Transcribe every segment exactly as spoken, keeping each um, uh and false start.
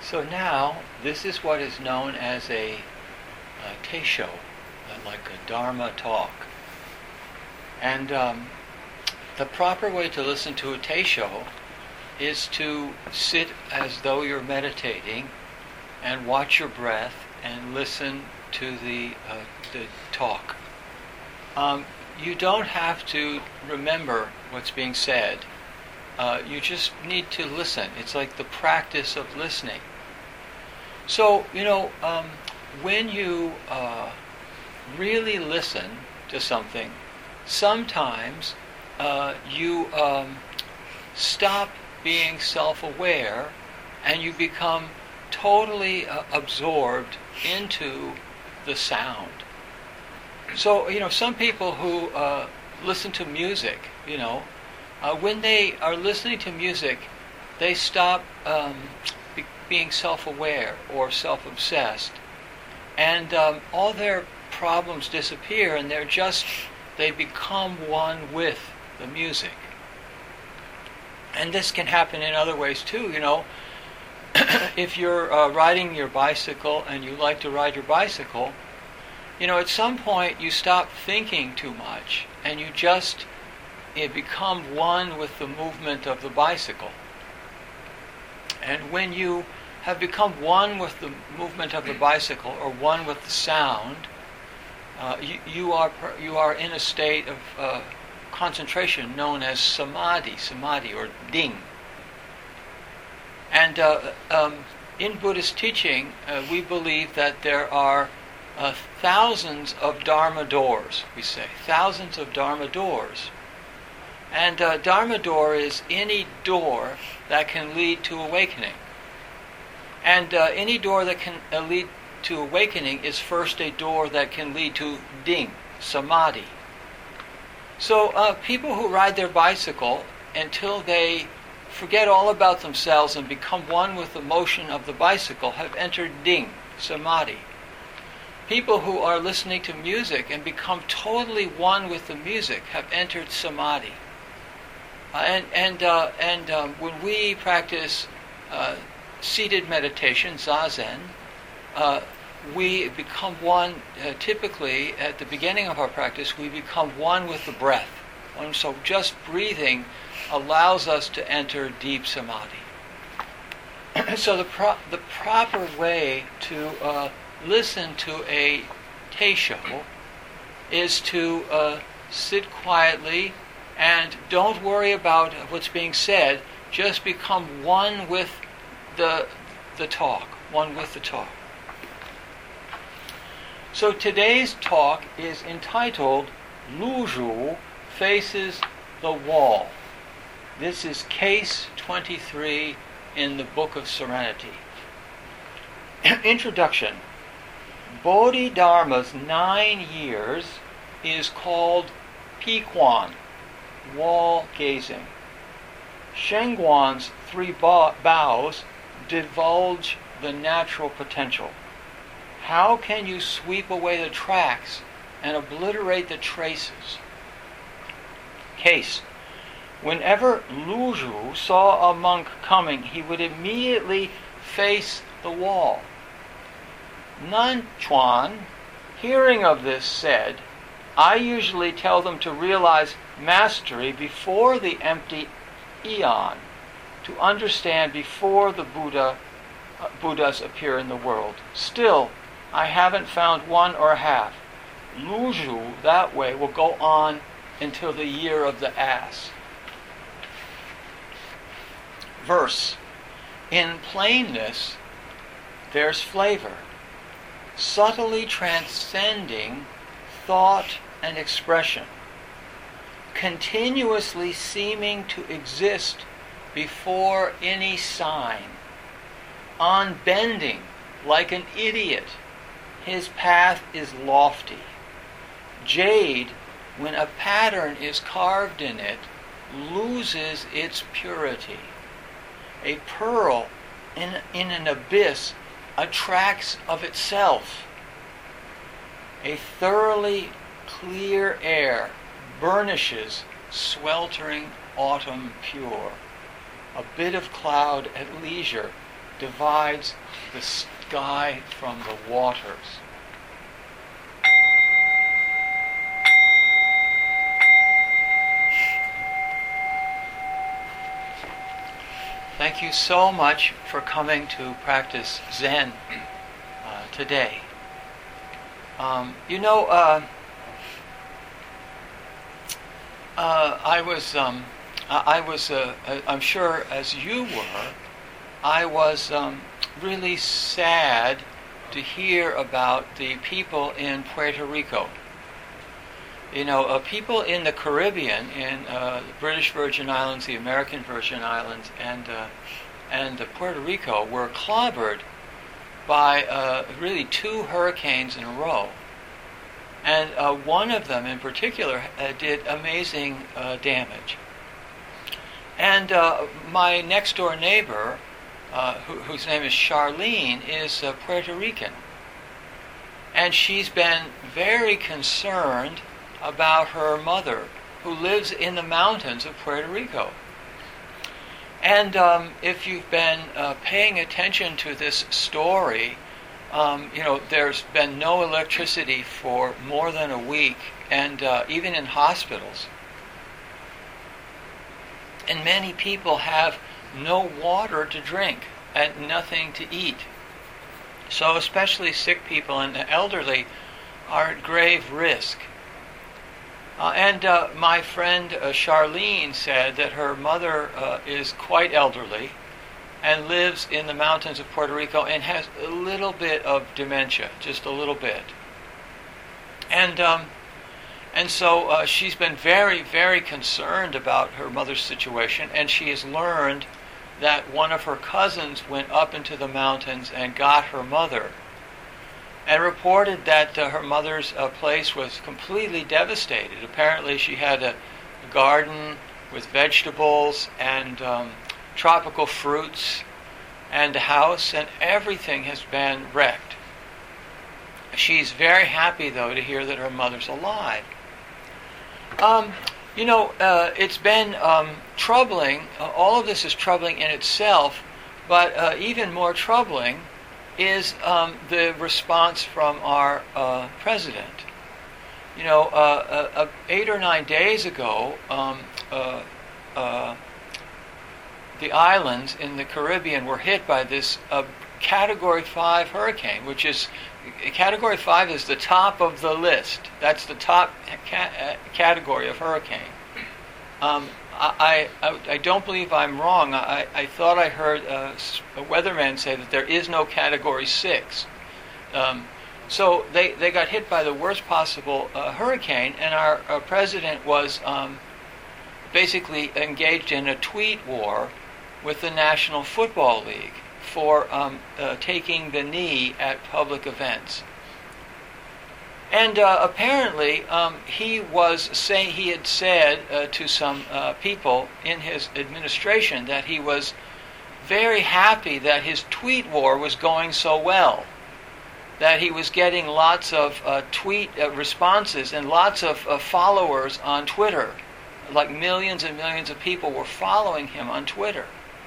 So now, this is what is known as a, a teisho, uh, like a Dharma talk. And um, the proper way to listen to a teisho is to sit as though you're meditating and watch your breath and listen to the, uh, the talk. Um, you don't have to remember what's being said. Uh, you just need to listen. It's like the practice of listening. So, you know, um, when you uh, really listen to something, sometimes uh, you um, stop being self-aware and you become totally uh, absorbed into the sound. So, you know, some people who uh, listen to music, you know, uh, when they are listening to music, they stop um, be- being self-aware or self-obsessed, and um, all their problems disappear, and they're just, they become one with the music. And this can happen in other ways too, you know. If you're uh, riding your bicycle and you like to ride your bicycle, you know, at some point you stop thinking too much and you just you become one with the movement of the bicycle. And when you have become one with the movement of the bicycle or one with the sound, uh, you, you are you are in a state of uh, concentration known as samadhi, samadhi or ding. And uh, um, in Buddhist teaching, uh, we believe that there are uh, thousands of Dharma doors, we say, thousands of Dharma doors. And uh, Dharma door is any door that can lead to awakening. And uh, any door that can uh, lead to awakening is first a door that can lead to ding, samadhi. So uh, people who ride their bicycle until they forget all about themselves and become one with the motion of the bicycle have entered ding, samadhi. People who are listening to music and become totally one with the music have entered samadhi. Uh, and and uh, and um, when we practice uh, seated meditation, zazen, uh, we become one. Uh, typically, at the beginning of our practice, we become one with the breath. And so, just breathing allows us to enter deep samadhi. So, the pro- the proper way to uh, listen to a teisho is to uh, sit quietly. And don't worry about what's being said. Just become one with the the talk. One with the talk. So today's talk is entitled Luzhu Faces the Wall. This is case twenty-three in the Book of Serenity. Introduction. Bodhidharma's nine years is called Piquan, wall gazing. Shengguan's three bows divulge the natural potential. How can you sweep away the tracks and obliterate the traces? Case. Whenever Luzhu saw a monk coming, he would immediately face the wall. Nanchuan, hearing of this, said, I usually tell them to realize mastery before the empty eon, to understand before the Buddha, uh, Buddhas appear in the world. Still, I haven't found one or half. Luzhu, that way, will go on until the year of the ass. Verse. In plainness, there's flavor, subtly transcending thought and expression, continuously seeming to exist before any sign, unbending like an idiot. His path is lofty. Jade, when a pattern is carved in it, loses its purity. A pearl in, in an abyss attracts of itself. A thoroughly clear air burnishes sweltering autumn pure. A bit of cloud at leisure divides the sky from the waters. Thank you so much for coming to practice Zen uh, today. Um, you know, uh, uh, I was, um, I was, uh, I'm sure as you were, I was um, really sad to hear about the people in Puerto Rico. You know, uh, people in the Caribbean, in uh, the British Virgin Islands, the American Virgin Islands, and uh, and uh, Puerto Rico were clobbered by uh, really two hurricanes in a row. And uh, one of them in particular uh, did amazing uh, damage. And uh, my next door neighbor, uh, who, whose name is Charlene, is uh, Puerto Rican. And she's been very concerned about her mother, who lives in the mountains of Puerto Rico. And um, if you've been uh, paying attention to this story, um, you know, there's been no electricity for more than a week, and uh, even in hospitals. And many people have no water to drink and nothing to eat. So especially sick people and the elderly are at grave risk. Uh, and uh, my friend uh, Charlene said that her mother uh, is quite elderly and lives in the mountains of Puerto Rico and has a little bit of dementia, just a little bit. And um, and so uh, she's been very, very concerned about her mother's situation, and she has learned that one of her cousins went up into the mountains and got her mother, and reported that uh, her mother's uh, place was completely devastated. Apparently she had a, a garden with vegetables and um, tropical fruits and a house, and everything has been wrecked. She's very happy, though, to hear that her mother's alive. Um, you know, uh, it's been um, troubling. Uh, all of this is troubling in itself, but uh, even more troubling is um, the response from our uh, president. You know, uh, uh, uh, eight or nine days ago, um, uh, uh, the islands in the Caribbean were hit by this uh, Category five hurricane, which is, Category five is the top of the list. That's the top ca- category of hurricane. Um, I, I, I don't believe I'm wrong. I, I thought I heard uh, a weatherman say that there is no Category six. Um, so they, they got hit by the worst possible uh, hurricane, and our, our president was um, basically engaged in a tweet war with the National Football League for um, uh, taking the knee at public events. And uh, apparently, um, he was saying he had said uh, to some uh, people in his administration that he was very happy that his tweet war was going so well, that he was getting lots of uh, tweet uh, responses and lots of uh, followers on Twitter, like millions and millions of people were following him on Twitter.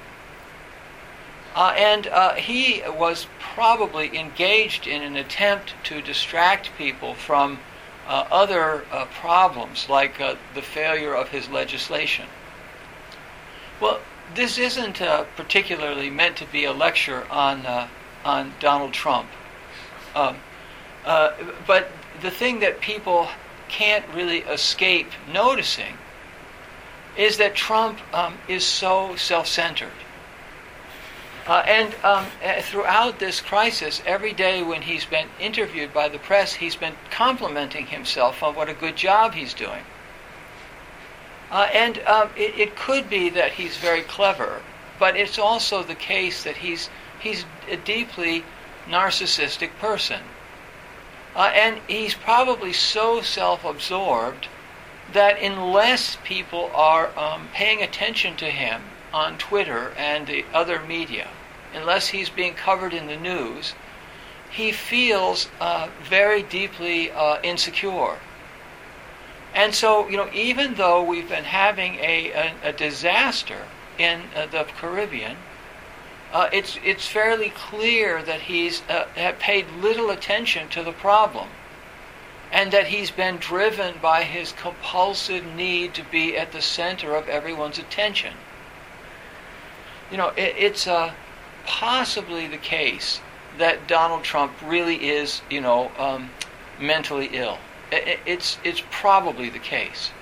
Uh, and uh, he was probably engaged in an attempt to distract people from uh, other uh, problems, like uh, the failure of his legislation. Well, this isn't uh, particularly meant to be a lecture on uh, on Donald Trump. Um, uh, but the thing that people can't really escape noticing is that Trump um, is so self-centered. Uh, and um, throughout this crisis, every day when he's been interviewed by the press, he's been complimenting himself on what a good job he's doing. Uh, and um, it, it could be that he's very clever, but it's also the case that he's he's a deeply narcissistic person. Uh, and he's probably so self-absorbed that unless people are um, paying attention to him on Twitter and the other media, unless he's being covered in the news, he feels uh, very deeply uh, insecure. And so, you know, even though we've been having a, a, a disaster in uh, the Caribbean, uh, it's it's fairly clear that he's uh, had paid little attention to the problem, and that he's been driven by his compulsive need to be at the center of everyone's attention. You know, it, it's uh, possibly the case that Donald Trump really is, you know, um, mentally ill. It, it's it's probably the case.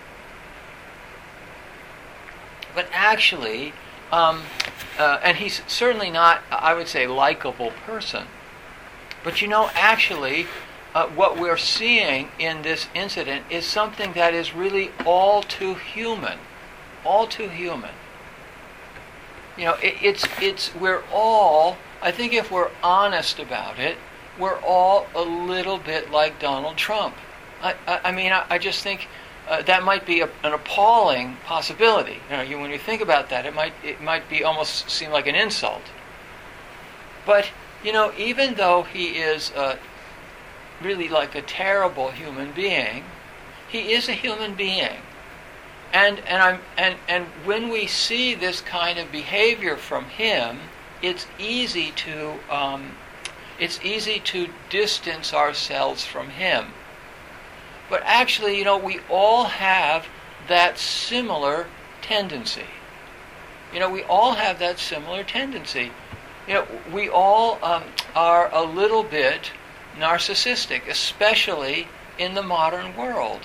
But actually, um, uh, and he's certainly not, I would say, likable person. But you know, actually, uh, what we're seeing in this incident is something that is really all too human, all too human. You know, it, it's it's we're all, I think, if we're honest about it, we're all a little bit like Donald Trump. I I, I mean, I, I just think. Uh, that might be a, an appalling possibility. You know, you, when you think about that, it might it might be almost seem like an insult. But you know, even though he is uh, really like a terrible human being, he is a human being, and and I'm and and when we see this kind of behavior from him, it's easy to um, it's easy to distance ourselves from him. But actually, you know, we all have that similar tendency. You know, we all have that similar tendency. You know, we all um, are a little bit narcissistic, especially in the modern world.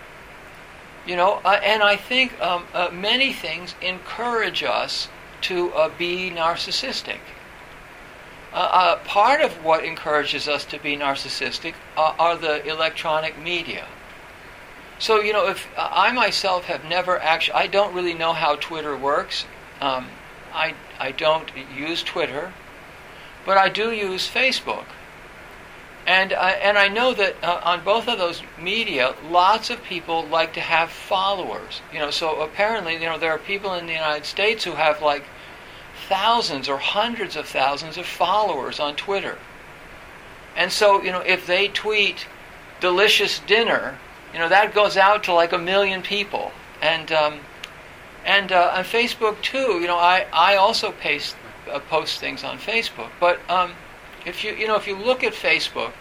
You know, uh, and I think um, uh, many things encourage us to uh, be narcissistic. Uh, uh, part of what encourages us to be narcissistic uh, are the electronic media. So, you know, if uh, I myself have never actually, I don't really know how Twitter works. Um, I, I don't use Twitter, but I do use Facebook. And I, and I know that uh, on both of those media, lots of people like to have followers. You know, so apparently, you know, there are people in the United States who have like thousands or hundreds of thousands of followers on Twitter. And so, you know, if they tweet delicious dinner, you know, that goes out to like a million people. And um, and uh, on Facebook too, you know, I, I also paste, uh, post things on Facebook. But um, if you you know if you look at Facebook,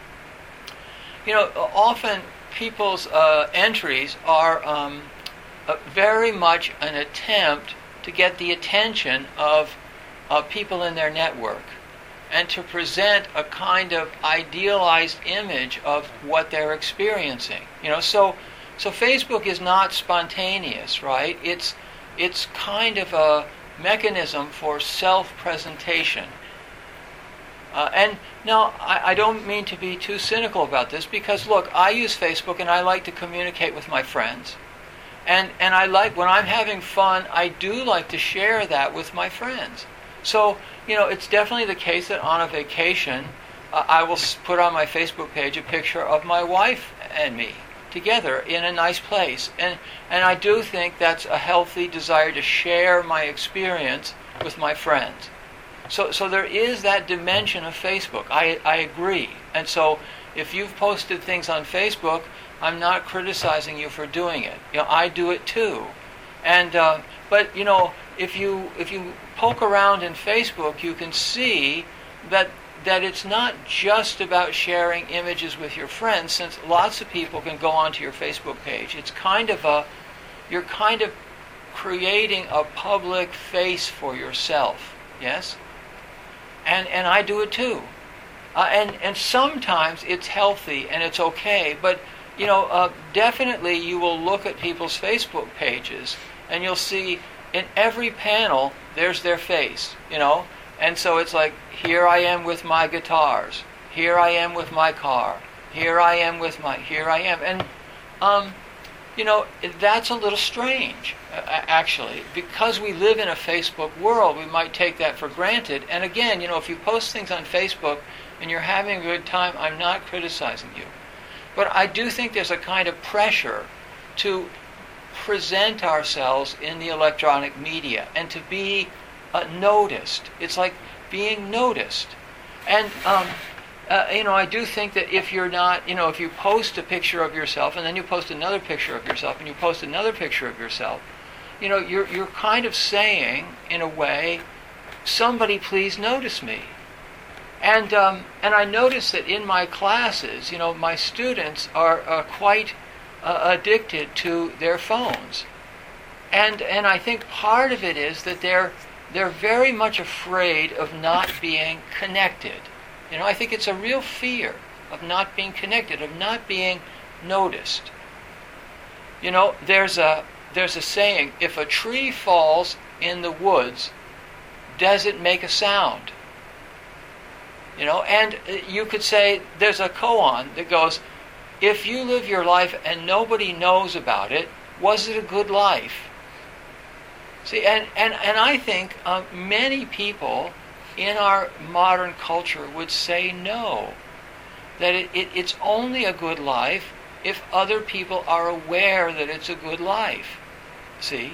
you know, often people's uh, entries are um, uh, very much an attempt to get the attention of uh, people in their network and to present a kind of idealized image of what they're experiencing. You know, so so Facebook is not spontaneous, right? It's it's kind of a mechanism for self-presentation. Uh, and now, I, I don't mean to be too cynical about this because, look, I use Facebook and I like to communicate with my friends. And and I like, when I'm having fun, I do like to share that with my friends. So, you know, it's definitely the case that on a vacation, uh, I will put on my Facebook page a picture of my wife and me together in a nice place. And and I do think that's a healthy desire to share my experience with my friends. So so there is that dimension of Facebook. I, I agree. And so if you've posted things on Facebook, I'm not criticizing you for doing it. You know, I do it too. And uh, but you know, if you if you poke around in Facebook, you can see that that it's not just about sharing images with your friends, since lots of people can go onto your Facebook page. It's kind of a you're kind of creating a public face for yourself. Yes? And and I do it too. Uh, and and sometimes it's healthy and it's okay, but you know, uh, definitely you will look at people's Facebook pages and you'll see in every panel there's their face, you know, and so it's like, here I am with my guitars, here I am with my car, here I am with my, here I am, and um, you know, that's a little strange, uh, actually, because we live in a Facebook world. We might take that for granted. And again, you know, if you post things on Facebook and you're having a good time, I'm not criticizing you. But I do think there's a kind of pressure to present ourselves in the electronic media and to be uh, noticed. It's like being noticed. And, um, uh, you know, I do think that if you're not, you know, if you post a picture of yourself and then you post another picture of yourself and you post another picture of yourself, you know, you're you're kind of saying, in a way, somebody please notice me. And um, and I notice that in my classes, you know, my students are, are quite uh, addicted to their phones. And and I think part of it is that they're they're very much afraid of not being connected. You know, I think it's a real fear of not being connected, of not being noticed. You know, there's a there's a saying, if a tree falls in the woods, does it make a sound? You know, and you could say there's a koan that goes, if you live your life and nobody knows about it, was it a good life? See, and, and, and I think uh, many people in our modern culture would say no, that it, it, it's only a good life if other people are aware that it's a good life. See?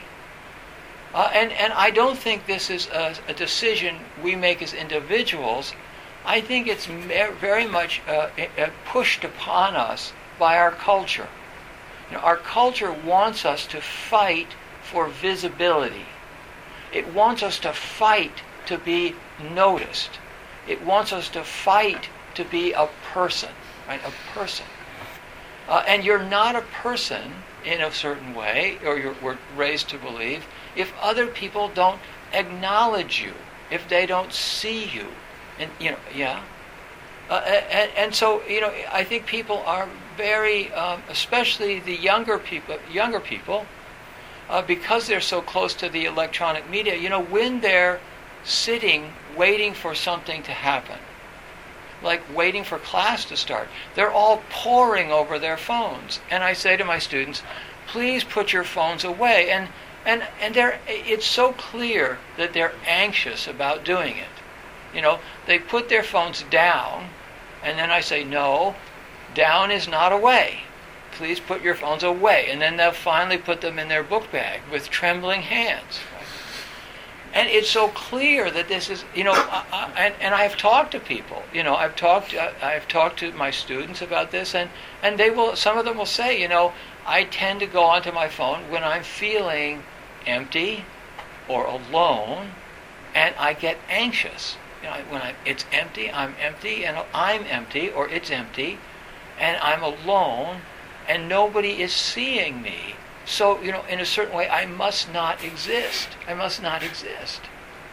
Uh, and, and I don't think this is a, a decision we make as individuals. I think it's very much uh, pushed upon us by our culture. You know, our culture wants us to fight for visibility. It wants us to fight to be noticed. It wants us to fight to be a person, right? A person. Uh, and you're not a person in a certain way, or you're we're raised to believe, if other people don't acknowledge you, if they don't see you. And, you know, yeah. Uh, and, and so, you know, I think people are very, um, especially the younger people, younger people, uh, because they're so close to the electronic media, you know, when they're sitting waiting for something to happen, like waiting for class to start, they're all poring over their phones. And I say to my students, please put your phones away. And and and they're, it's so clear that they're anxious about doing it. You know, they put their phones down, and then I say, no, down is not away. Please put your phones away. And then they'll finally put them in their book bag with trembling hands. Right? And it's so clear that this is, you know, I, I, and, and I've talked to people, you know, I've talked, uh, I've talked to my students about this, and, and they will, some of them will say, you know, I tend to go onto my phone when I'm feeling empty or alone, and I get anxious. You know, when I, it's empty, I'm empty, and I'm empty, or it's empty, and I'm alone, and nobody is seeing me. So, you know, in a certain way, I must not exist. I must not exist.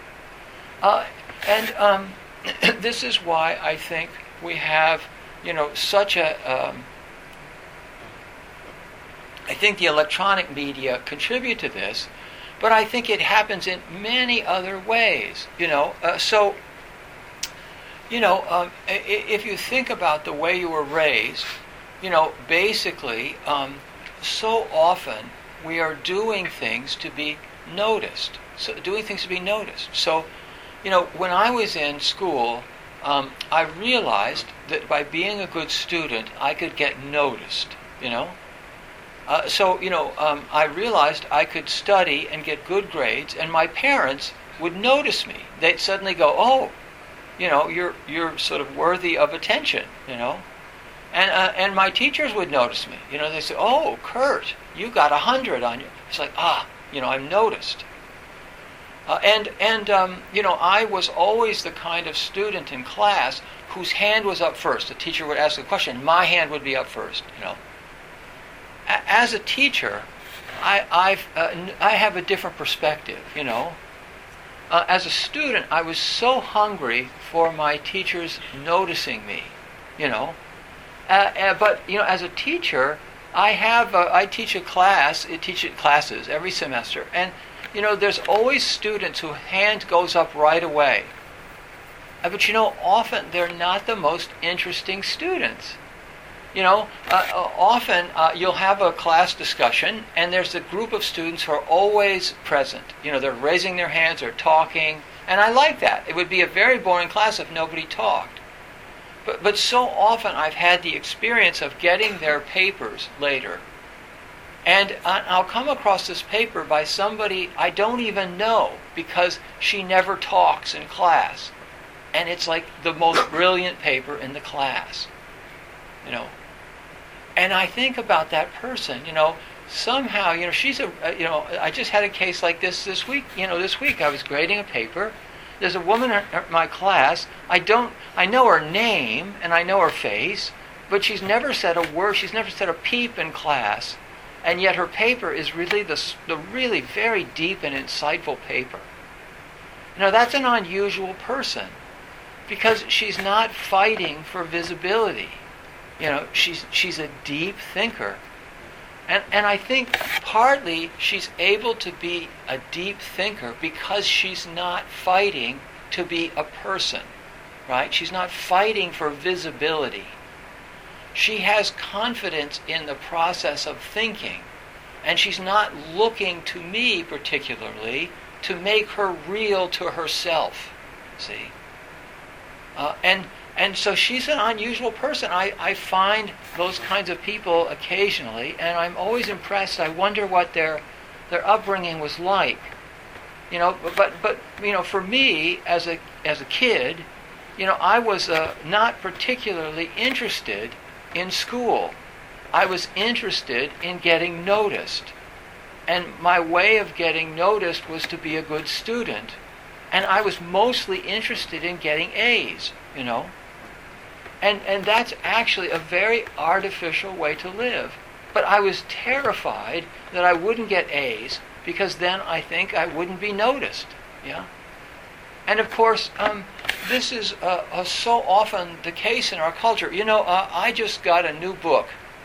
Uh, and um, this is why I think we have, you know, such a... Um, I think the electronic media contribute to this, but I think it happens in many other ways, you know. Uh, so... You know, um, if you think about the way you were raised, you know, basically, um, so often we are doing things to be noticed. So doing things to be noticed. So, you know, when I was in school, um, I realized that by being a good student, I could get noticed. You know, uh, so you know, um, I realized I could study and get good grades, and my parents would notice me. They'd suddenly go, "Oh, you know, you're you're sort of worthy of attention, you know," and uh, and my teachers would notice me. You know, they say, "Oh, Kurt, you got a hundred on you." It's like, ah, you know, I'm noticed. Uh, and and um, you know, I was always the kind of student in class whose hand was up first. The teacher would ask a question, my hand would be up first. You know, a- as a teacher, I I've uh, I have a different perspective. You know. Uh, as a student, I was so hungry for my teachers noticing me, you know. Uh, uh, but you know, as a teacher, I have uh, I teach a class. I teach classes every semester, and you know, there's always students whose hand goes up right away. Uh, but you know, often they're not the most interesting students. You know, uh, uh, often uh, you'll have a class discussion, and there's a group of students who are always present. You know, they're raising their hands, they're talking, and I like that. It would be a very boring class if nobody talked. But but so often I've had the experience of getting their papers later, and I'll come across this paper by somebody I don't even know because she never talks in class, and it's like the most brilliant paper in the class. You know, and I think about that person. You know, somehow, you know, she's a, you know, I just had a case like this this week. You know, this week I was grading a paper, there's a woman in my class, I don't, I know her name and I know her face, but she's never said a word, she's never said a peep in class, and yet her paper is really the, the really very deep and insightful paper. Now that's an unusual person, because she's not fighting for visibility. You know, she's she's a deep thinker. And and I think partly she's able to be a deep thinker because she's not fighting to be a person, right? She's not fighting for visibility. She has confidence in the process of thinking, and she's not looking to me particularly to make her real to herself, see? Uh, and and so she's an unusual person. I, I find those kinds of people occasionally, and I'm always impressed. I wonder what their their upbringing was like. You know, but but you know, for me as a as a kid, you know, I was uh, not particularly interested in school. I was interested in getting noticed. And my way of getting noticed was to be a good student. And I was mostly interested in getting A's, you know. And and that's actually a very artificial way to live. But I was terrified that I wouldn't get A's, because then I think I wouldn't be noticed, yeah. And of course, um, this is uh, uh, so often the case in our culture. You know, uh, I just got a new book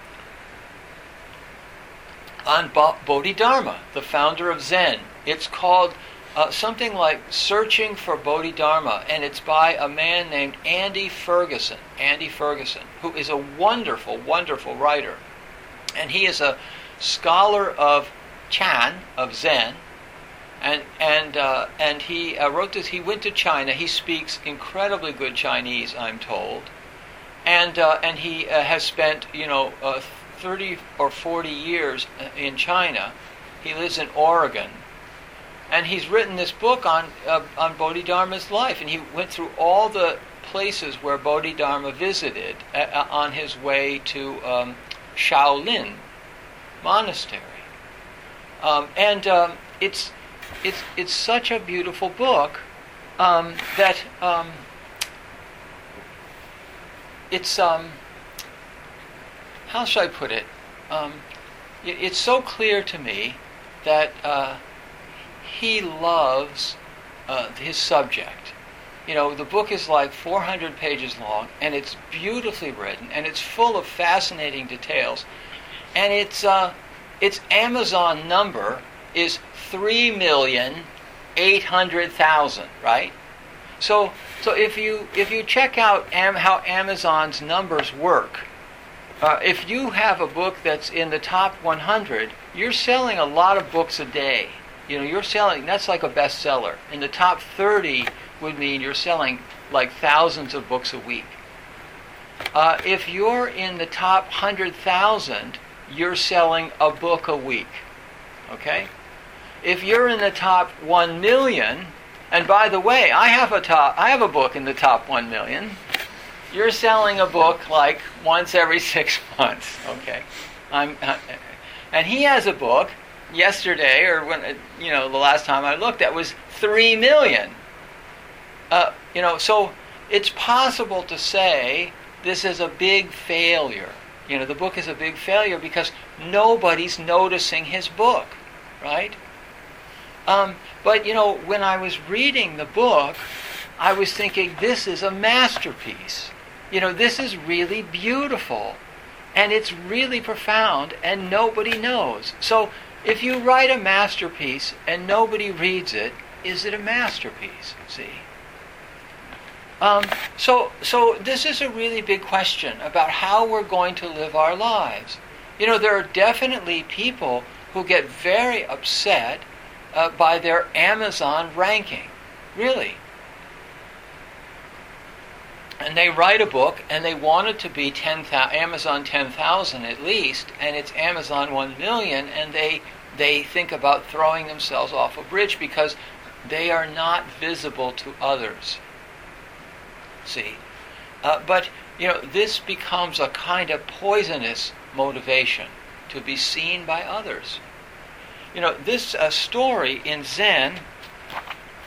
on Bo- Bodhidharma, the founder of Zen. It's called uh, something like Searching for Bodhidharma, and it's by a man named Andy Ferguson. Andy Ferguson, who is a wonderful, wonderful writer. And he is a scholar of Chan, of Zen, and and uh, and he uh, wrote this. He went to China. He speaks incredibly good Chinese, I'm told, and uh, and he uh, has spent, you know, uh, thirty or forty years in China. He lives in Oregon, and he's written this book on uh, on Bodhidharma's life, and he went through all the places where Bodhidharma visited uh, on his way to um, Shaolin Monastery, um, and um, it's it's it's such a beautiful book um, that um, it's um, how should I put it? Um, it it's so clear to me that uh, he loves uh, his subject. You know, the book is like four hundred pages long, and it's beautifully written, and it's full of fascinating details. And its uh, its Amazon number is three million eight hundred thousand, right? So so if you if you check out Am- how Amazon's numbers work, uh, if you have a book that's in the top one hundred, you're selling a lot of books a day. You know, you're selling, that's like a bestseller. In the top thirty would mean you're selling like thousands of books a week. Uh, if you're in the top one hundred thousand, you're selling a book a week. Okay? If you're in the top one million, and by the way, I have a top, I have a book in the top one million, you're selling a book like once every six months. Okay? I'm, uh, and he has a book yesterday, or when, you know, the last time I looked, that was three million. Uh, you know, so it's possible to say this is a big failure. You know, the book is a big failure because nobody's noticing his book, right? Um, but, you know, when I was reading the book, I was thinking, this is a masterpiece. You know, this is really beautiful, and it's really profound, and nobody knows. So if you write a masterpiece and nobody reads it, is it a masterpiece? See? Um, so, so this is a really big question about how we're going to live our lives. You know, there are definitely people who get very upset uh, by their Amazon ranking. Really. And they write a book and they want it to be ten thousand, Amazon ten thousand at least, and it's Amazon one million, and they they think about throwing themselves off a bridge because they are not visible to others. See? Uh, but, you know, this becomes a kind of poisonous motivation to be seen by others. You know, this uh, story in Zen,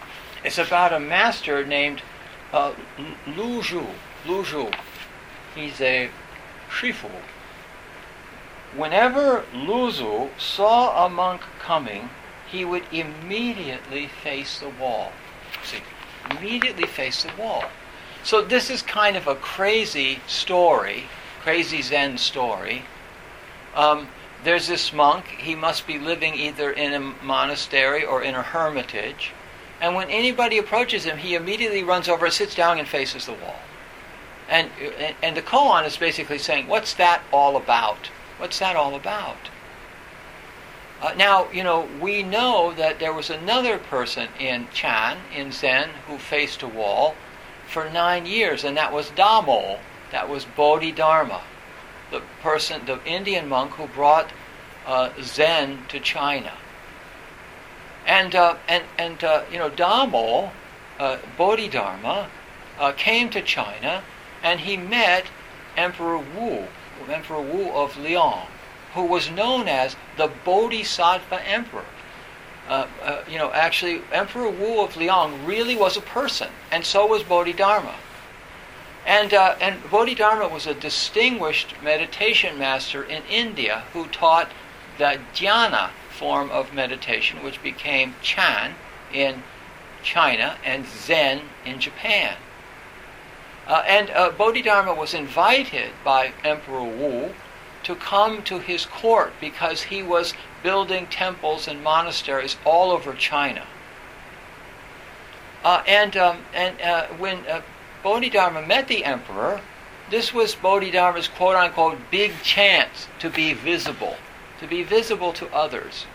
It's about a master named uh, Lu Zhu. Lu Zhu. He's a Shifu. Whenever Lu Zhu saw a monk coming, he would immediately face the wall. See, immediately face the wall. So this is kind of a crazy story, crazy Zen story. Um, there's this monk. He must be living either in a monastery or in a hermitage. And when anybody approaches him, he immediately runs over, sits down, and faces the wall. And, and, and the koan is basically saying, what's that all about? What's that all about? Uh, now, you know, we know that there was another person in Chan, in Zen, who faced a wall for nine years, and that was Damo. That was Bodhidharma, the person, the Indian monk who brought uh, Zen to China. And, uh, and, and uh, you know, Damo, uh, Bodhidharma, uh, came to China, and he met Emperor Wu, Emperor Wu of Liang, who was known as the Bodhisattva Emperor. Uh, uh, you know, actually, Emperor Wu of Liang really was a person, and so was Bodhidharma. And, uh, and Bodhidharma was a distinguished meditation master in India who taught the jhana form of meditation, which became Chan in China and Zen in Japan. Uh, and uh, Bodhidharma was invited by Emperor Wu to come to his court because he was building temples and monasteries all over China. Uh, and um, and uh, when uh, Bodhidharma met the emperor, this was Bodhidharma's quote-unquote big chance to be visible, to be visible to others.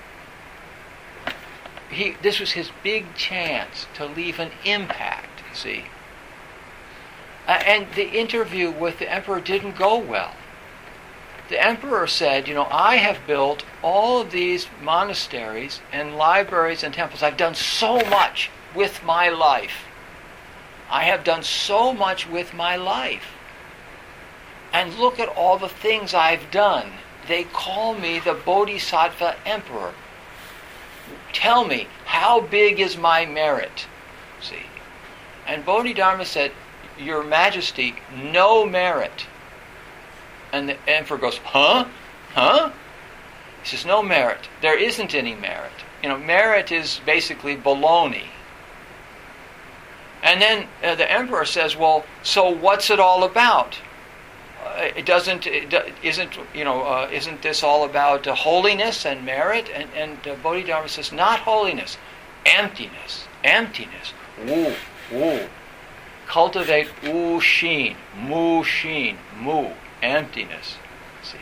He, this was his big chance to leave an impact, you see. Uh, and the interview with the emperor didn't go well. The emperor said, you know, I have built all of these monasteries and libraries and temples. I've done so much with my life. I have done so much with my life. And look at all the things I've done. They call me the Bodhisattva Emperor. Tell me, how big is my merit? See? And Bodhidharma said, Your Majesty, no merit. And the emperor goes, huh? Huh? He says, no merit. There isn't any merit. You know, merit is basically baloney. And then uh, the emperor says, well, so what's it all about? Uh, it doesn't, it isn't, you know, uh, isn't this all about uh, holiness and merit? And, and uh, Bodhidharma says, not holiness, emptiness, emptiness. Wu, wu. Cultivate wu shin, mu shin, mu, emptiness. See?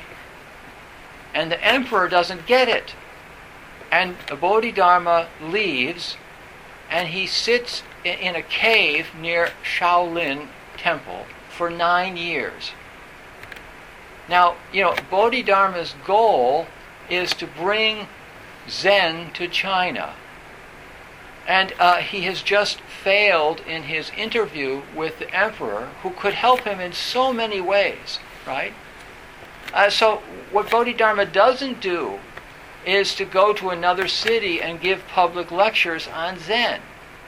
And the emperor doesn't get it. And Bodhidharma leaves, and he sits in a cave near Shaolin Temple for nine years. Now, you know, Bodhidharma's goal is to bring Zen to China. And uh, he has just failed in his interview with the emperor, who could help him in so many ways, right? Uh, so what Bodhidharma doesn't do is to go to another city and give public lectures on Zen.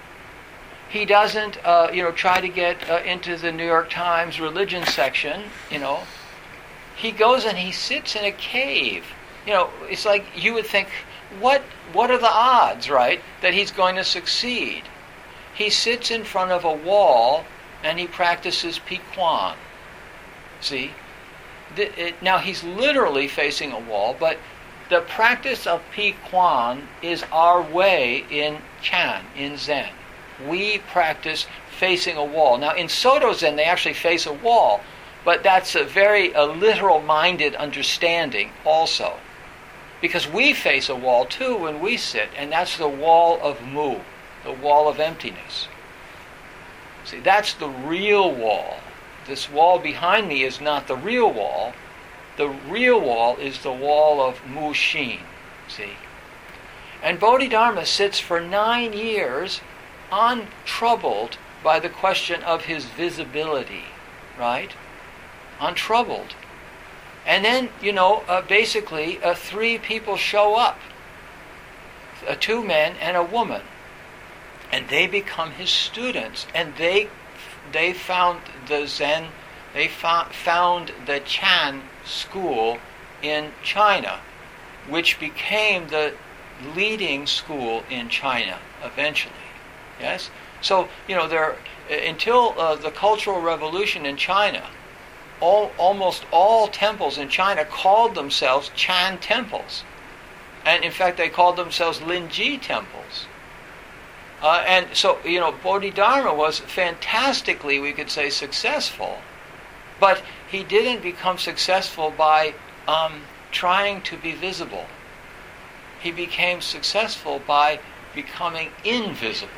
He doesn't, uh, you know, try to get uh, into the New York Times religion section, you know. He goes and he sits in a cave. You know, it's like you would think, what what are the odds, right, that he's going to succeed? He sits in front of a wall and he practices Piquan. See? The, it, now he's literally facing a wall, but the practice of Piquan is our way in Chan, in Zen. We practice facing a wall. Now in Soto Zen they actually face a wall, but that's a very a literal-minded understanding also. Because we face a wall too when we sit, and that's the wall of mu, the wall of emptiness. See, that's the real wall. This wall behind me is not the real wall. The real wall is the wall of mu shin. See? And Bodhidharma sits for nine years untroubled by the question of his visibility, right? Untroubled. And then, you know, uh, basically uh, three people show up, uh, two men and a woman. and they become his students, and they they found the Zen, they found, found the Chan school in China, which became the leading school in China eventually. Yes? So, you know, there until uh, the Cultural Revolution in China, all, almost all temples in China called themselves Chan temples. And in fact, they called themselves Linji temples. Uh, and so, you know, Bodhidharma was fantastically, we could say, successful, but he didn't become successful by um, trying to be visible. He became successful by becoming invisible.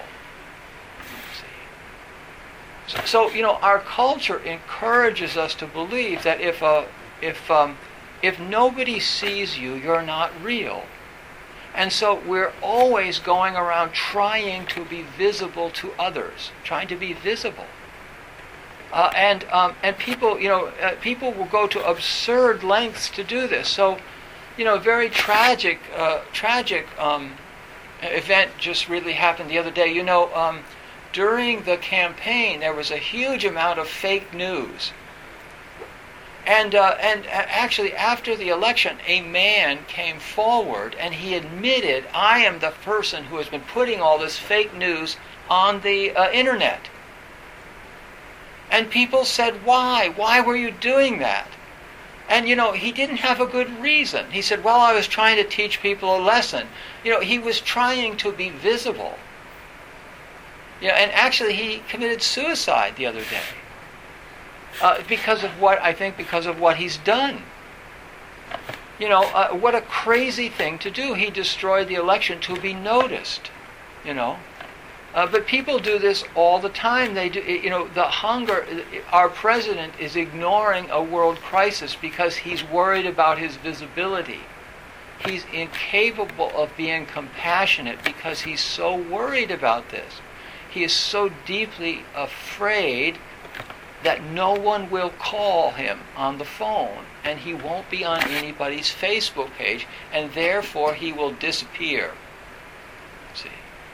See? So, so, you know, our culture encourages us to believe that if a, if um, if nobody sees you, you're not real. And so we're always going around trying to be visible to others, trying to be visible. Uh, and um, and people, you know, uh, people will go to absurd lengths to do this. So, you know, a very tragic, uh, tragic um, event just really happened the other day. You know, um, during the campaign, there was a huge amount of fake news. And uh, and actually, after the election, a man came forward and he admitted, I am the person who has been putting all this fake news on the uh, internet. And people said, why? Why were you doing that? And, you know, he didn't have a good reason. He said, well, I was trying to teach people a lesson. You know, he was trying to be visible. You know, and actually, he committed suicide the other day. Uh, because of what, I think, because of what he's done. You know, uh, what a crazy thing to do. He destroyed the election to be noticed, you know. Uh, but people do this all the time. They do, you know, the hunger, our president is ignoring a world crisis because he's worried about his visibility. He's incapable of being compassionate because he's so worried about this. He is so deeply afraid that no one will call him on the phone, and he won't be on anybody's Facebook page, and therefore he will disappear. See?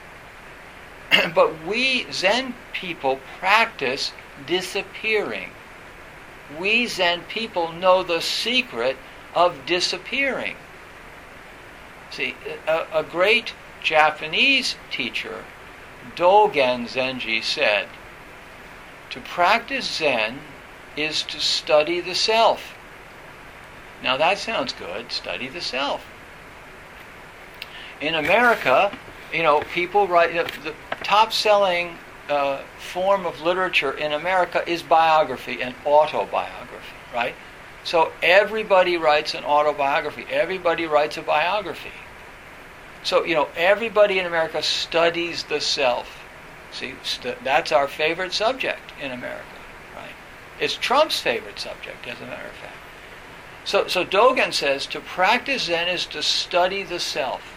But we Zen people practice disappearing. We Zen people know the secret of disappearing. See, a, a great Japanese teacher, Dogen Zenji, said, to practice Zen is to study the self. Now that sounds good, study the self. In America, you know, people write, the top-selling uh, form of literature in America is biography and autobiography, right? So everybody writes an autobiography. Everybody writes a biography. So, you know, everybody in America studies the self. See, st- that's our favorite subject in America, right? It's Trump's favorite subject, as a matter of fact. So, so Dogen says to practice Zen is to study the self.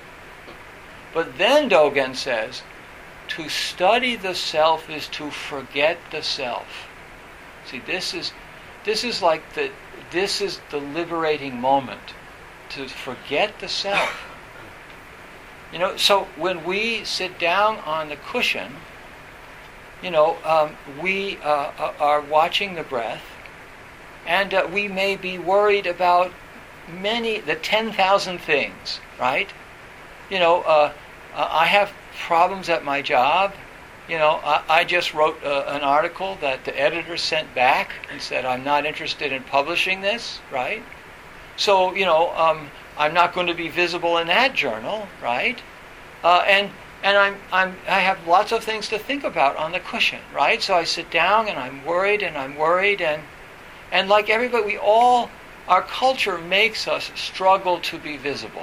But then Dogen says, to study the self is to forget the self. See, this is this is like the this is the liberating moment, to forget the self. You know, so when we sit down on the cushion, you know, um, we uh, are watching the breath, and uh, we may be worried about many, the ten thousand things, right? You know, uh, uh, I have problems at my job. You know, I, I just wrote uh, an article that the editor sent back and said, I'm not interested in publishing this, right? So, you know, um, I'm not going to be visible in that journal, right? Uh, and and I'm I'm I have lots of things to think about on the cushion, right? So I sit down and I'm worried and I'm worried and and like everybody, we all, our culture makes us struggle to be visible.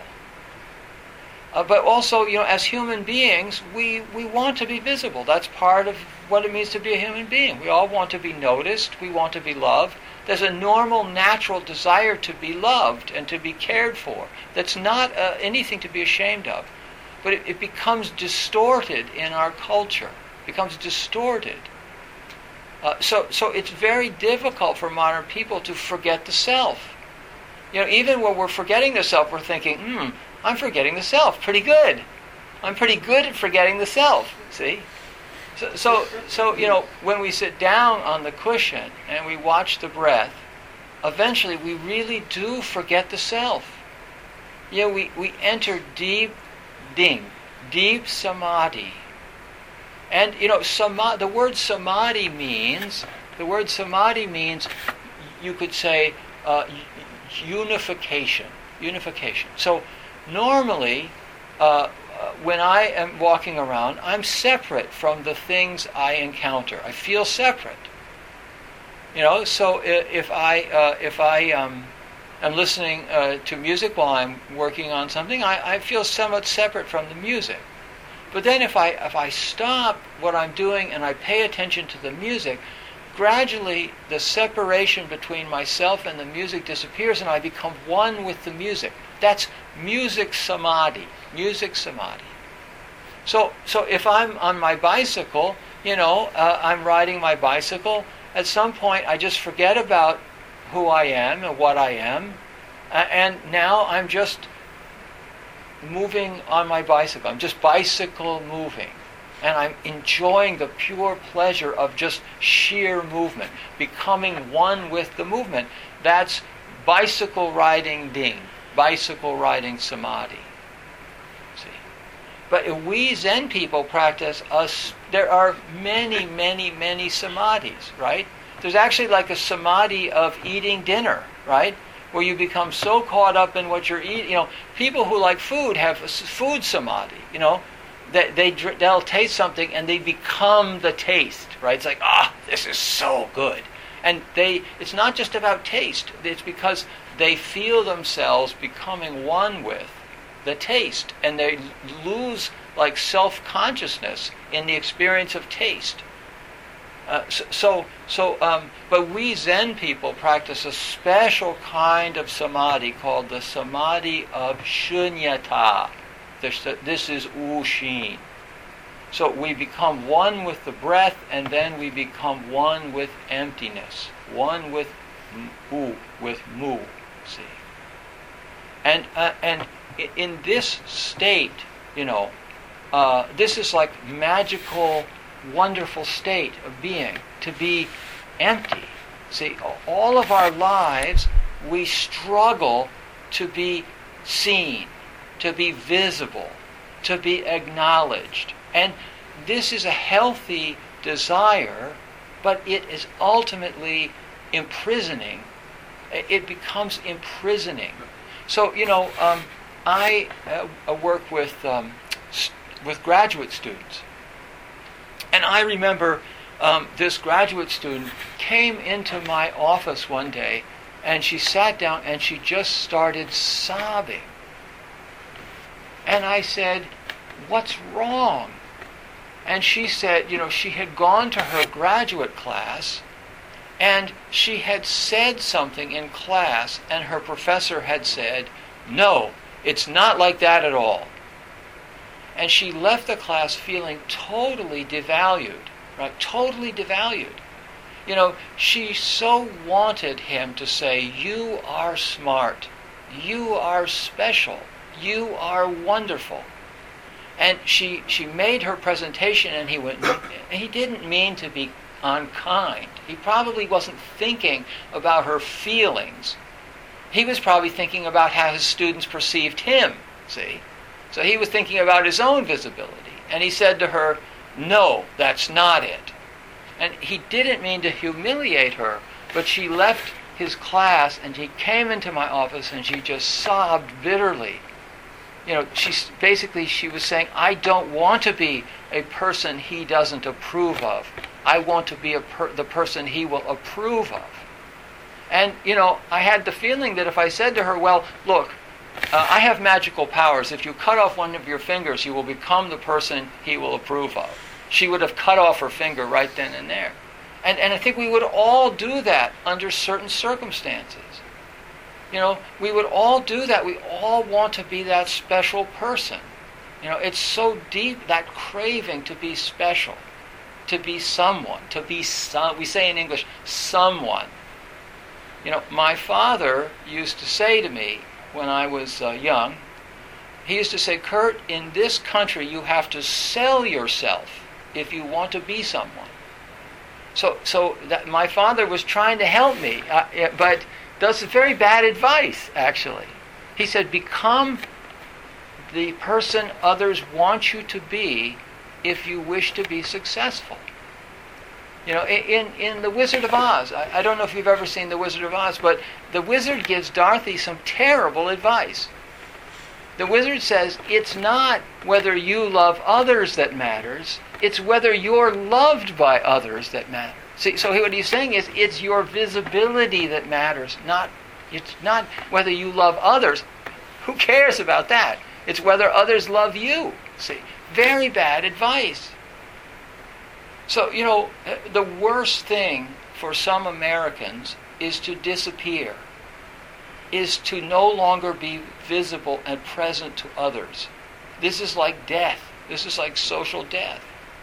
Uh, but also, you know, as human beings, we we want to be visible. That's part of what it means to be a human being. We all want to be noticed. We want to be loved. There's a normal, natural desire to be loved and to be cared for. That's not uh, anything to be ashamed of. But it, it becomes distorted in our culture. It becomes distorted. Uh, so, so it's very difficult for modern people to forget the self. You know, even when we're forgetting the self, we're thinking, hmm, I'm forgetting the self. Pretty good. I'm pretty good at forgetting the self, see? So, so, so, you know, when we sit down on the cushion and we watch the breath, eventually we really do forget the self. You know, we, we enter deep ding, deep samadhi. And, you know, sama- the word samadhi means, the word samadhi means, you could say, uh, unification. Unification. So, normally, uh, Uh, when I am walking around, I'm separate from the things I encounter. I feel separate. You know, so if I uh, if I um, am listening uh, to music while I'm working on something, I, I feel somewhat separate from the music. But then if I if I stop what I'm doing and I pay attention to the music, gradually the separation between myself and the music disappears, and I become one with the music. That's music samadhi. Music samadhi. So, so if I'm on my bicycle, you know, uh, I'm riding my bicycle. At some point, I just forget about who I am and what I am, uh, and now I'm just moving on my bicycle. I'm just bicycle moving, and I'm enjoying the pure pleasure of just sheer movement, becoming one with the movement. That's bicycle riding ding, bicycle riding samadhi. But if we Zen people practice us, there are many, many, many samadhis, right? There's actually like a samadhi of eating dinner, right? Where you become so caught up in what you're eating. You know, people who like food have a food samadhi. You know, they, they they'll taste something and they become the taste, right? It's like, ah, oh, this is so good, and they. It's not just about taste. It's because they feel themselves becoming one with the taste, and they lose like self-consciousness in the experience of taste. Uh, so, so, so um, but we Zen people practice a special kind of samadhi called the samadhi of shunyata. This, this is U-shin. So we become one with the breath, and then we become one with emptiness, one with U, with mu. See, and uh, and. In this state, you know, uh, this is like magical, wonderful state of being, to be empty. See, all of our lives, we struggle to be seen, to be visible, to be acknowledged. And this is a healthy desire, but it is ultimately imprisoning. It becomes imprisoning. So, you know, um, I uh, work with um, st- with graduate students, and I remember um, this graduate student came into my office one day, and she sat down and she just started sobbing. And I said, "What's wrong?" And she said, you know, she had gone to her graduate class, and she had said something in class, and her professor had said, "No, it's not like that at all." And she left the class feeling totally devalued, right? Totally devalued. You know, she so wanted him to say, "You are smart. You are special. You are wonderful." And she, she made her presentation, and he went, he didn't mean to be unkind. He probably wasn't thinking about her feelings. He was probably thinking about how his students perceived him, see? So he was thinking about his own visibility. And he said to her, "No, that's not it." And he didn't mean to humiliate her, but she left his class and she came into my office and she just sobbed bitterly. You know, she basically she was saying, "I don't want to be a person he doesn't approve of. I want to be a per- the person he will approve of." And, you know, I had the feeling that if I said to her, "Well, look, uh, I have magical powers. If you cut off one of your fingers, you will become the person he will approve of," she would have cut off her finger right then and there. And, and I think we would all do that under certain circumstances. You know, we would all do that. We all want to be that special person. You know, it's so deep, that craving to be special, to be someone, to be some, we say in English, someone. You know, my father used to say to me when I was uh, young, he used to say, Kurt, in this country you have to sell yourself if you want to be someone. So so that my father was trying to help me, uh, but that's very bad advice, actually. He said, become the person others want you to be if you wish to be successful. You know, in, in The Wizard of Oz, I, I don't know if you've ever seen The Wizard of Oz, but the wizard gives Dorothy some terrible advice. The wizard says, it's not whether you love others that matters, it's whether you're loved by others that matters. See, so what he's saying is, it's your visibility that matters, not it's not whether you love others. Who cares about that? It's whether others love you. See, very bad advice. So, you know, the worst thing for some Americans is to disappear, is to no longer be visible and present to others. This is like death. This is like social death.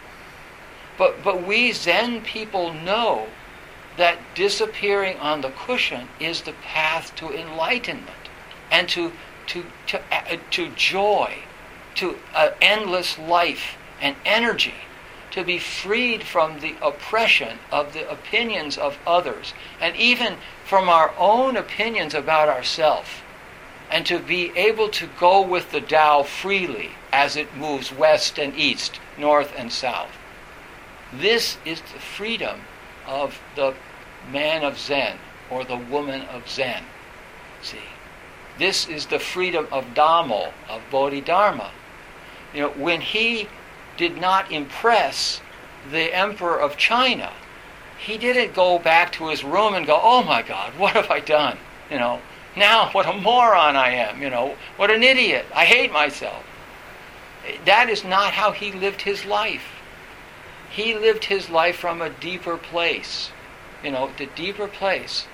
But but we Zen people know that disappearing on the cushion is the path to enlightenment and to to to, uh, to joy, to uh, endless life and energy, to be freed from the oppression of the opinions of others, and even from our own opinions about ourselves, and to be able to go with the Tao freely as it moves west and east, north and south. This is the freedom of the man of Zen, or the woman of Zen. See, this is the freedom of Dhammo, of Bodhidharma. You know, when he did not impress the emperor of China, he didn't go back to his room and go, oh my God, what have I done? You know, now what a moron I am, you know, what an idiot, I hate myself. That is not how he lived his life. He lived his life from a deeper place, you know, the deeper place.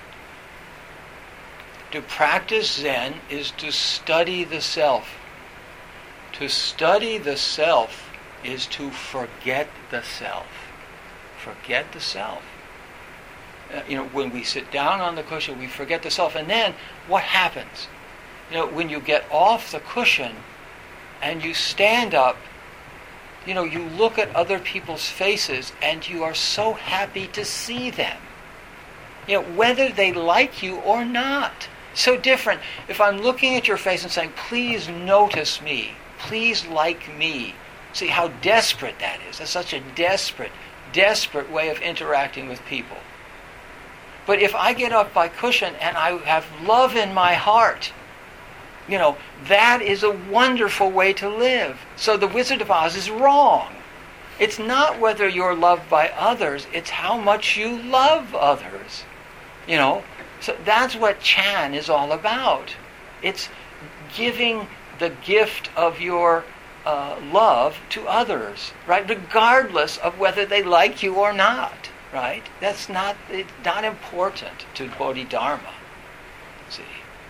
To practice Zen is to study the self. To study the self is to forget the self. Forget the self. Uh, you know, when we sit down on the cushion, we forget the self. And then what happens? You know, when you get off the cushion and you stand up, you know, you look at other people's faces and you are so happy to see them. You know, whether they like you or not. So different. If I'm looking at your face and saying, please notice me, please like me. See how desperate that is. That's such a desperate, desperate way of interacting with people. But if I get off my cushion and I have love in my heart, you know, that is a wonderful way to live. So the Wizard of Oz is wrong. It's not whether you're loved by others, it's how much you love others. You know, so that's what Chan is all about. It's giving the gift of your uh, love to others, right? Regardless of whether they like you or not, right? That's not, it's not important to Bodhidharma. See?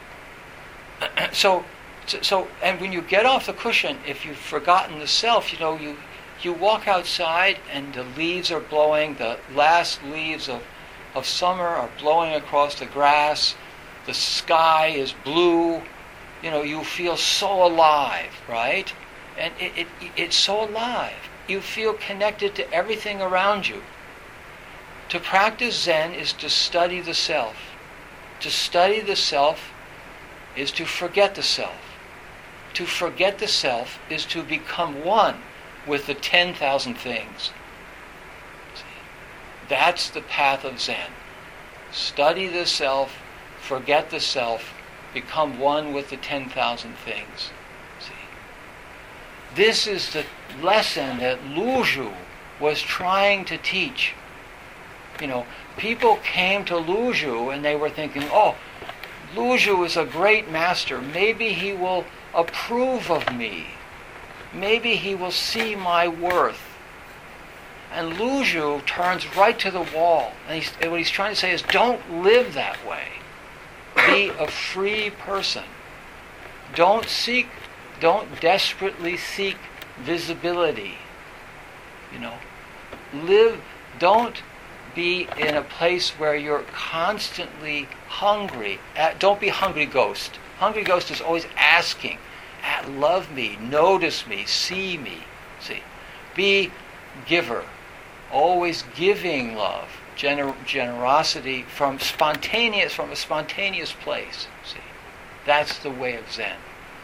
So, so, and when you get off the cushion, if you've forgotten the self, you know, you you walk outside and the leaves are blowing, the last leaves of, of summer are blowing across the grass, the sky is blue, you know, you feel so alive, right? And it, it it's so alive. You feel connected to everything around you. To practice Zen is to study the self. To study the self is to forget the self. To forget the self is to become one with the ten thousand things. See? That's the path of Zen. Study the self, forget the self, become one with the ten thousand things. See? This is the lesson that Luzhu was trying to teach. You know, people came to Luzhu and they were thinking, oh, Luzhu is a great master. Maybe he will approve of me. Maybe he will see my worth. And Luzhu turns right to the wall. And, he's, and what he's trying to say is, don't live that way. Be a free person. Don't seek, don't desperately seek visibility. You know, live, don't be in a place where you're constantly hungry. Uh, don't be hungry ghost. Hungry ghost is always asking. at- love me, notice me, see me. See, be giver, always giving love, gener- generosity from spontaneous, from a spontaneous place. See, that's the way of Zen.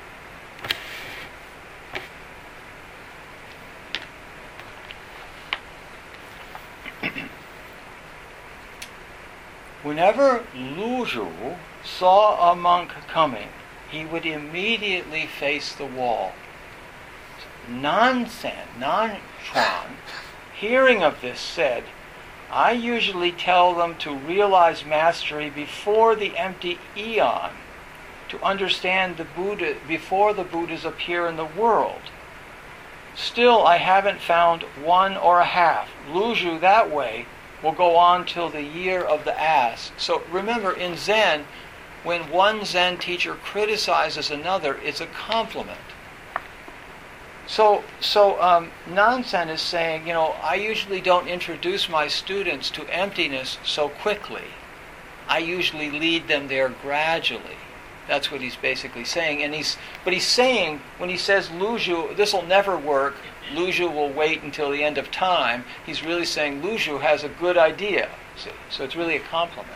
Whenever Luzhu saw a monk coming, he would immediately face the wall. Nansen, Nanchuan, hearing of this, said, I usually tell them to realize mastery before the empty eon, to understand the Buddha before the Buddhas appear in the world. Still, I haven't found one or a half. Luzhu that way will go on till the year of the ass. So remember, in Zen, when one Zen teacher criticizes another, it's a compliment. So, so um, Nansen is saying, you know, I usually don't introduce my students to emptiness so quickly. I usually lead them there gradually. That's what he's basically saying. And he's, but he's saying, when he says Luzhu, this will never work, Luzhu will wait until the end of time, he's really saying Luzhu has a good idea. See? So it's really a compliment.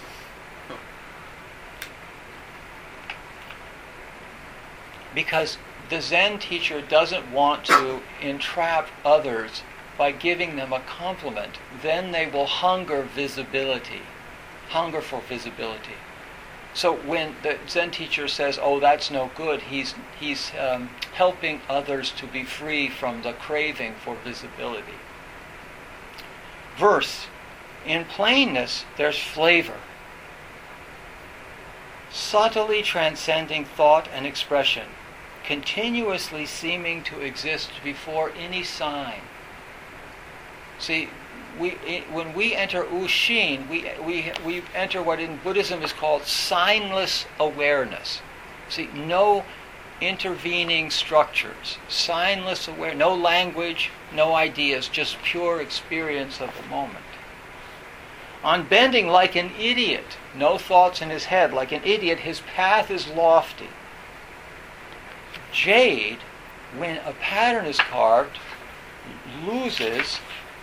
Because the Zen teacher doesn't want to entrap others by giving them a compliment. Then they will hunger visibility, hunger for visibility. So when the Zen teacher says, oh, that's no good, he's, he's um, helping others to be free from the craving for visibility. Verse. In plainness, there's flavor. Subtly transcending thought and expression, continuously seeming to exist before any sign. See, we, when we enter Ushin, we, we, we enter what in Buddhism is called signless awareness. See, no intervening structures, signless awareness, no language, no ideas, just pure experience of the moment. On bending like an idiot, no thoughts in his head, like an idiot, his path is lofty. Jade, when a pattern is carved, loses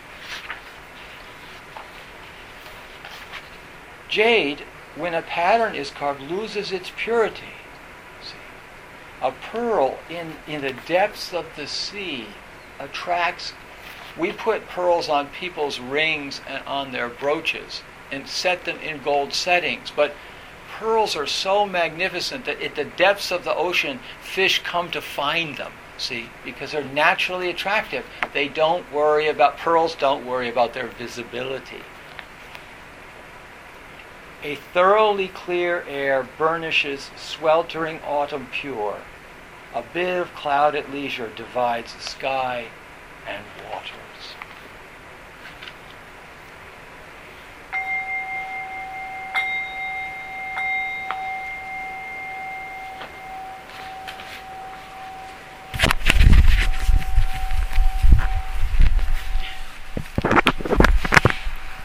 Jade, when a pattern is carved, loses its purity. See? A pearl in, in the depths of the sea attracts. We put pearls on people's rings and on their brooches and set them in gold settings, but pearls are so magnificent that at the depths of the ocean, fish come to find them, see, because they're naturally attractive. They don't worry about, pearls don't worry about their visibility. A thoroughly clear air burnishes sweltering autumn pure. A bit of cloud at leisure divides the sky and waters.